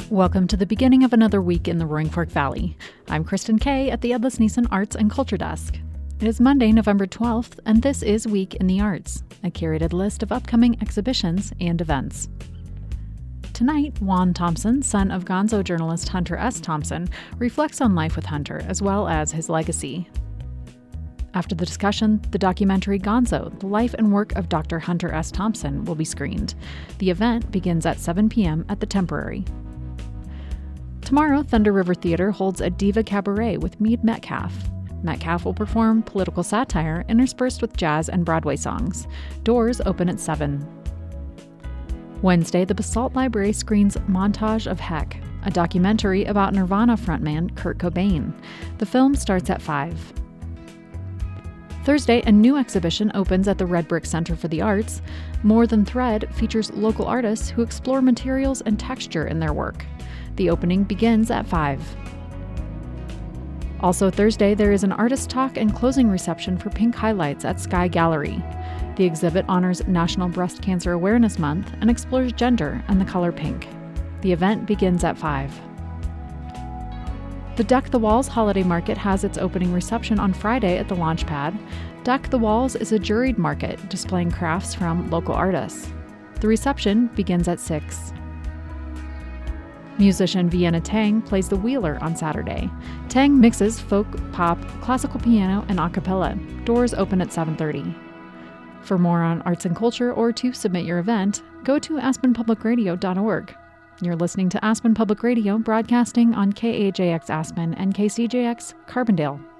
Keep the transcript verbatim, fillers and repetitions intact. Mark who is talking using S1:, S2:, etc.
S1: Welcome to the beginning of another week in the Roaring Fork Valley. I'm Kristen Kay at the Edlis Neeson Arts and Culture Desk. It is Monday, November twelfth, and this is Week in the Arts, a curated list of upcoming exhibitions and events. Tonight, Juan Thompson, son of Gonzo journalist Hunter S. Thompson, reflects on life with Hunter as well as his legacy. After the discussion, the documentary Gonzo, the life and work of Doctor Hunter S. Thompson, will be screened. The event begins at seven p.m. at the Temporary. Tomorrow, Thunder River Theater holds a Diva Cabaret with Meade Metcalf. Metcalf will perform political satire interspersed with jazz and Broadway songs. Doors open at seven. Wednesday, the Basalt Library screens Montage of Heck, a documentary about Nirvana frontman Kurt Cobain. The film starts at five. Thursday, a new exhibition opens at the Red Brick Center for the Arts. More Than Thread features local artists who explore materials and texture in their work. The opening begins at five. Also Thursday, there is an artist talk and closing reception for Pink Highlights at Sky Gallery. The exhibit honors National Breast Cancer Awareness Month and explores gender and the color pink. The event begins at five. The Deck the Walls Holiday Market has its opening reception on Friday at the Launchpad. Deck the Walls is a juried market displaying crafts from local artists. The reception begins at six. Musician Vienna Tang plays the Wheeler on Saturday. Tang mixes folk, pop, classical piano, and a cappella. Doors open at seven thirty. For more on arts and culture or to submit your event, go to aspen public radio dot org. You're listening to Aspen Public Radio, broadcasting on K A J X Aspen and K C J X Carbondale.